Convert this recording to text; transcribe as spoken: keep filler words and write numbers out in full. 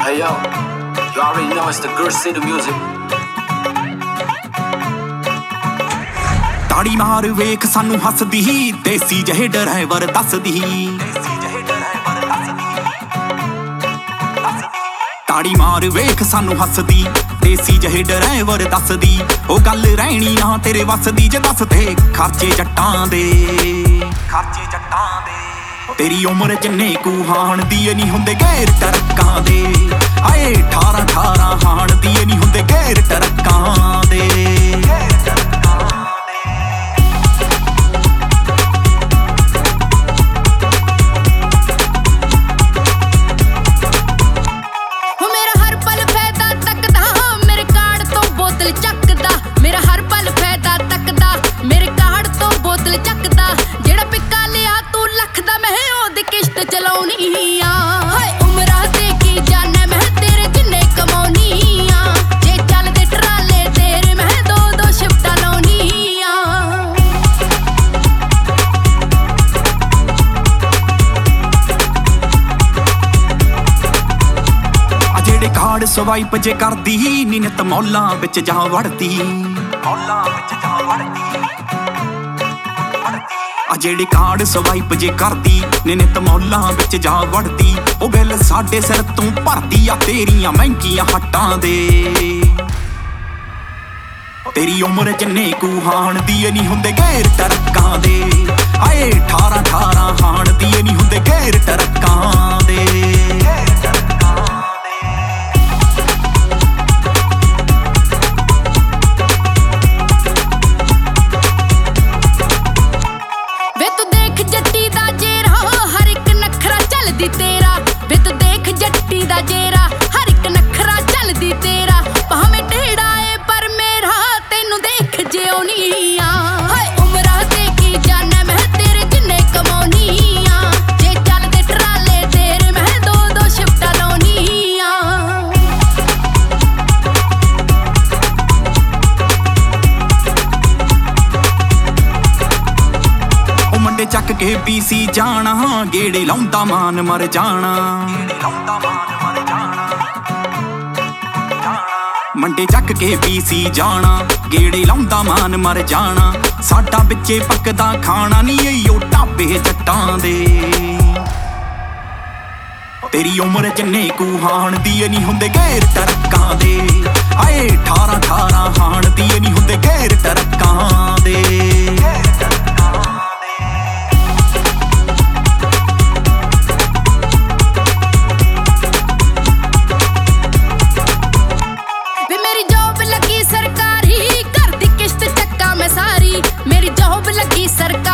Hey yo, you already know it's the Gurr City music. ਤਾੜੀ ਮਾਰ ਵੇਖ ਸਾਨੂੰ ਹੱਸਦੀ ਦੇਸੀ ਜਿਹੇ ਡਰਾਈਵਰ ਦੱਸਦੀ ਤਾੜੀ ਮਾਰ ਵੇਖ ਸਾਨੂੰ ਹੱਸਦੀ ਦੇਸੀ ਜਿਹੇ ਡਰਾਈਵਰ ਦੱਸਦੀ ਉਹ ਗੱਲ ਰਹਿਣੀ ਨਾ ਤੇਰੇ ਵੱਸ ਦੀ ਜੇ ਦੱਸ ਤੇ ਖਰਚੇ ਜੱਟਾਂ ਦੇ ਖਰਚੇ ਜੱਟਾਂ ਦੇ ਤੇਰੀ ਉਮਰ ਜਿੰਨੇ ਕੁ ਹਾਣ ਦੀ ਨਹੀਂ ਹੁੰਦੇ ਗੈਰ ਟਰੱਕਾਂ ਦੇ ਆਏ ਅਠਾਰਾਂ ਅਠਾਰਾਂ ਹਾਣ ਦੀ ਨਹੀਂ ਹੁੰਦੇ ਗੈਰ ਟਰੱਕਾਂ ਦੇ ਸਵਾਈਪ ਜੇ ਕਰਦੀ ਨੀ ਨਿਤ ਮੌਲਾਂ ਵਿੱਚ ਜਾ ਵੜਦੀ ਮੌਲਾਂ ਵਿੱਚ ਜਾ ਵੜਦੀ ਆ ਜਿਹੜੀ ਕਾਰਡ ਸਵਾਈਪ ਜੇ ਕਰਦੀ ਨੀ ਨਿਤ ਮੌਲਾਂ ਵਿੱਚ ਜਾ ਵੜਦੀ ਉਹ ਬਿੱਲ ਸਾਡੇ ਸਿਰ ਤੋਂ ਭਰਦੀ ਆ ਤੇਰੀਆਂ ਮਹਿੰਗੀਆਂ ਹੱਟਾਂ ਦੇ ਤੇਰੀ ਉਮਰ ਜਿੰਨੇ ਕੁ ਹਾਣ ਦੀ ਨਹੀਂ ਹੁੰਦੇ ਗੈਰ ਟਰੱਕਾਂ ਦੇ ਆਏ ਅਠਾਰਾਂ ਅਠਾਰਾਂ ਹਾਣ ਦੀ ਨਹੀਂ ਹੁੰਦੇ ਗੈਰ ਟਰੱਕਾਂ ਦੇ ਚੱਕ ਕੇ ਪੀਸੀ ਜਾਣਾ ਗੇੜੇ ਲਾਉਂਦਾ ਮਾਨ ਮਰ ਜਾਣਾ ਮੰਡੇ ਚੱਕ ਕੇ ਪੀਸੀ ਜਾਣਾ ਗੇੜੇ ਲਾਉਂਦਾ ਮਾਨ ਮਰ ਜਾਣਾ ਸਾਡਾ ਵਿੱਚੇ ਪੱਕਦਾ ਖਾਣਾ ਨਹੀਂ ਏਓ ਢਾਬੇ ਜੱਟਾਂ ਦੇ ਤੇਰੀ ਉਮਰ ਜਿੰਨੇ ਕੁ ਹਾਣ ਦੀ ਨਹੀਂ ਹੁੰਦੇ ਗੈਰ ਟਰੱਕਾਂ ਦੇ ਆਏ ਅਠਾਰਾਂ ਅਠਾਰਾਂ ਹਾਣ ਦੀ ਨਹੀਂ ਹੁੰਦੇ ਗੈਰ ਟਰੱਕਾਂ ਦੇ मेरी जॉब लगी सरकारी